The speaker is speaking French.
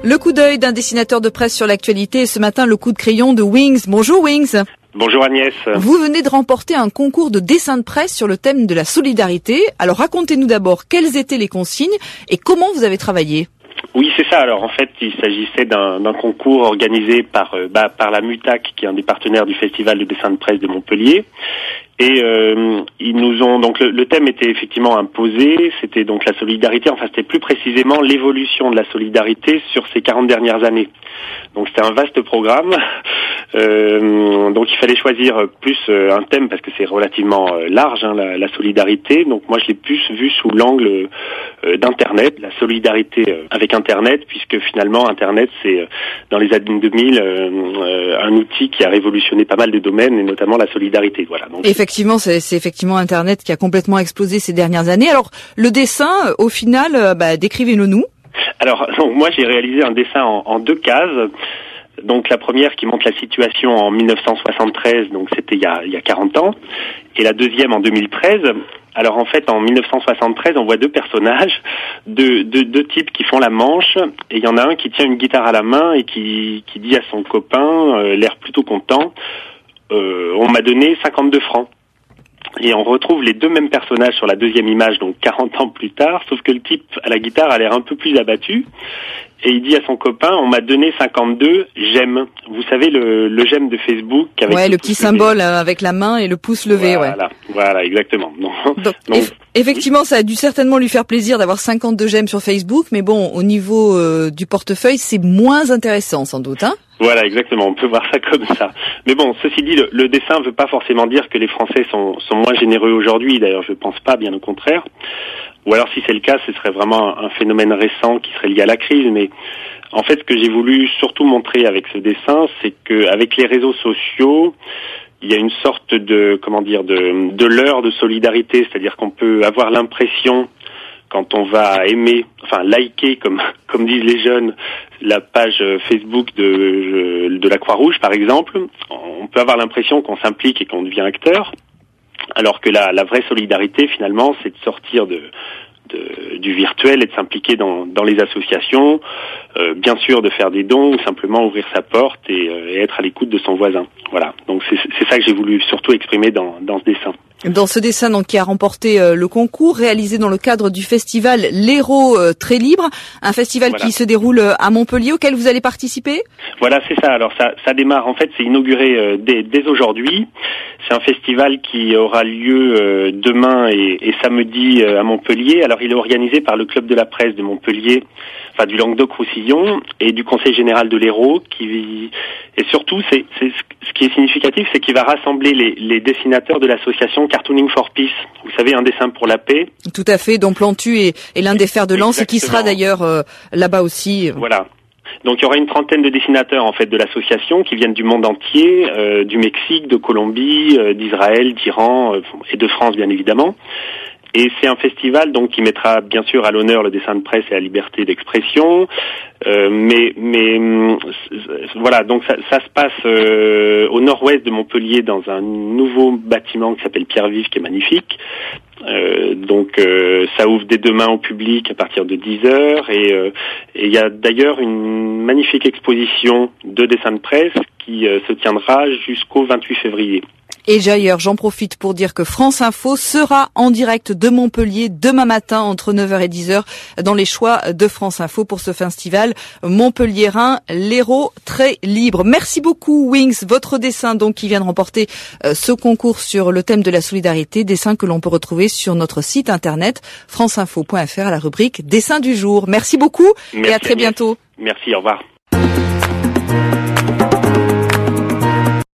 Le coup d'œil d'un dessinateur de presse sur l'actualité et ce matin le coup de crayon de Wings. Bonjour Wings. Bonjour Agnès. Vous venez de remporter un concours de dessin de presse sur le thème de la solidarité. Alors racontez-nous d'abord quelles étaient les consignes et comment vous avez travaillé. Oui, c'est ça. Alors en fait, il s'agissait d'un concours organisé par la MUTAC, qui est un des partenaires du Festival de dessin de presse de Montpellier. Et ils nous ont donc le thème était effectivement imposé, c'était donc la solidarité, enfin c'était plus précisément l'évolution de la solidarité sur ces 40 dernières années. Donc c'était un vaste programme. Donc il fallait choisir plus un thème parce que c'est relativement large la solidarité. Donc moi je l'ai plus vu sous l'angle d'internet, la solidarité avec internet, puisque finalement internet c'est dans les années 2000 un outil qui a révolutionné pas mal de domaines et notamment la solidarité. Voilà. Donc effectivement, c'est effectivement Internet qui a complètement explosé ces dernières années. Alors, le dessin, au final, décrivez-le nous. Alors, donc, moi, j'ai réalisé un dessin en deux cases. Donc, la première qui montre la situation en 1973, donc c'était il y a 40 ans. Et la deuxième en 2013. Alors, en fait, en 1973, on voit deux personnages, deux types qui font la manche. Et il y en a un qui tient une guitare à la main et qui dit à son copain, l'air plutôt content, on m'a donné 52 francs. Et on retrouve les deux mêmes personnages sur la deuxième image, donc 40 ans plus tard, sauf que le type à la guitare a l'air un peu plus abattu. Et il dit à son copain, on m'a donné 52 j'aime. Vous savez, le j'aime de Facebook. Avec le petit symbole avec la main et le pouce levé. Voilà, exactement. Donc, effectivement, ça a dû certainement lui faire plaisir d'avoir 52 j'aime sur Facebook, mais bon, au niveau du portefeuille, c'est moins intéressant sans doute, hein? Voilà, exactement. On peut voir ça comme ça. Mais bon, ceci dit, le dessin veut pas forcément dire que les Français sont moins généreux aujourd'hui. D'ailleurs, je pense pas, bien au contraire. Ou alors, si c'est le cas, ce serait vraiment un phénomène récent qui serait lié à la crise. Mais en fait, ce que j'ai voulu surtout montrer avec ce dessin, c'est que avec les réseaux sociaux, il y a une sorte de leurre de solidarité, c'est-à-dire qu'on peut avoir l'impression, quand on va liker, comme disent les jeunes, la page Facebook de la Croix-Rouge, par exemple, on peut avoir l'impression qu'on s'implique et qu'on devient acteur, alors que la vraie solidarité, finalement, c'est de sortir du virtuel et de s'impliquer dans les associations, bien sûr de faire des dons ou simplement ouvrir sa porte et être à l'écoute de son voisin. Voilà, donc c'est ça que j'ai voulu surtout exprimer dans ce dessin. Dans ce dessin donc qui a remporté le concours, réalisé dans le cadre du festival l'Hérault Très Libre, un festival qui se déroule à Montpellier, auquel vous allez participer? Voilà, c'est ça. Alors ça démarre, en fait, c'est inauguré dès aujourd'hui. C'est un festival qui aura lieu demain et samedi à Montpellier. Alors il est organisé par le Club de la Presse de Montpellier, enfin du Languedoc-Roussillon et du Conseil général de l'Hérault, et surtout c'est ce qui est significatif, c'est qu'il va rassembler les dessinateurs de l'association Cartooning for Peace. Vous savez, un dessin pour la paix. Tout à fait, dont Plantu est l'un des fers de lance. Exactement. Et qui sera d'ailleurs là-bas aussi. Voilà. Donc il y aura une trentaine de dessinateurs en fait de l'association qui viennent du monde entier, du Mexique, de Colombie, d'Israël, d'Iran et de France bien évidemment. Et c'est un festival donc qui mettra bien sûr à l'honneur le dessin de presse et la liberté d'expression, mais voilà, donc ça se passe au nord-ouest de Montpellier dans un nouveau bâtiment qui s'appelle Pierre Vive, qui est magnifique. Donc ça ouvre dès demain au public à partir de 10h et il y a d'ailleurs une magnifique exposition de dessin de presse qui se tiendra jusqu'au 28 février. Et d'ailleurs, j'en profite pour dire que France Info sera en direct de Montpellier demain matin entre 9h et 10h dans les choix de France Info pour ce festival montpelliérain, l'Hérault Très Libre. Merci beaucoup Wings, votre dessin donc qui vient de remporter ce concours sur le thème de la solidarité, dessin que l'on peut retrouver sur notre site internet franceinfo.fr à la rubrique Dessin du jour. Merci beaucoup. Et à très bientôt. Merci, au revoir.